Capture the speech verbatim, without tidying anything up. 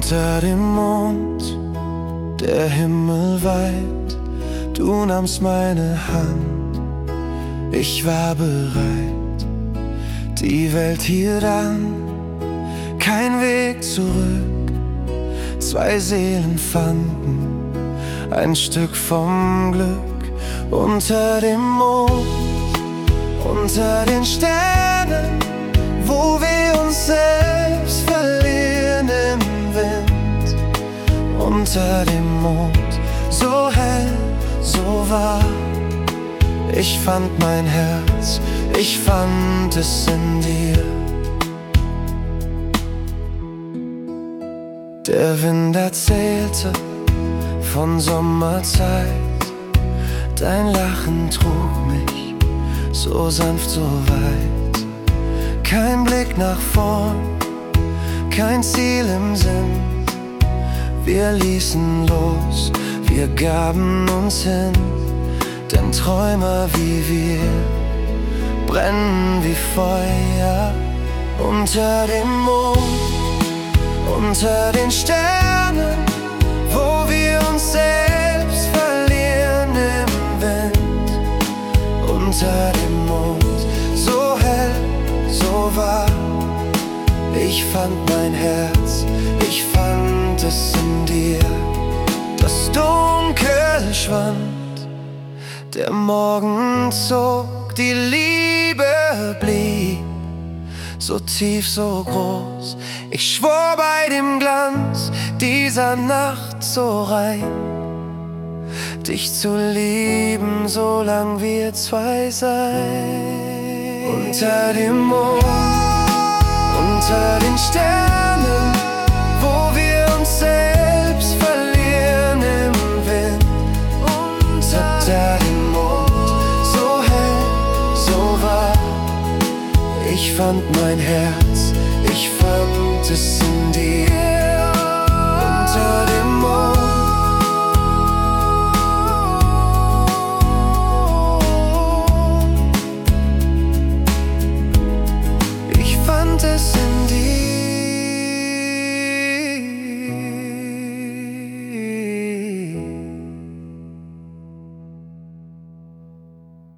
Unter dem Mond, der Himmel weit, du nahmst meine Hand, ich war bereit. Die Welt hielt an, kein Weg zurück, zwei Seelen fanden ein Stück vom Glück. Unter dem Mond, unter den Sternen, wo wir uns selbst verlieren im Wind. Unter dem Mond, so hell, so wahr, ich fand mein Herz, ich fand es in dir. Der Wind erzählte von Sommerzeit, dein Lachen trug mich so sanft, so weit. Kein Blick nach vorn, kein Ziel im Sinn, wir ließen los, wir gaben uns hin. Denn Träumer wie wir brennen wie Feuer. Unter dem Mond, unter den Sternen, wo wir uns selbst verlieren im Wind. Unter dem Mond, so hell, so wahr, ich fand mein Herz, ich fand es in dir. Das Dunkel schwand, der Morgen zog, die Liebe blieb so tief, so groß. Ich schwor bei dem Glanz dieser Nacht so rein, dich zu lieben, solang wir zwei sein. Unter dem Mond, unter den Sternen, wo wir uns selbst verlieren im Wind. Unter dem Mond, so hell, so wahr, ich fand mein Herz, ich fand es in dir.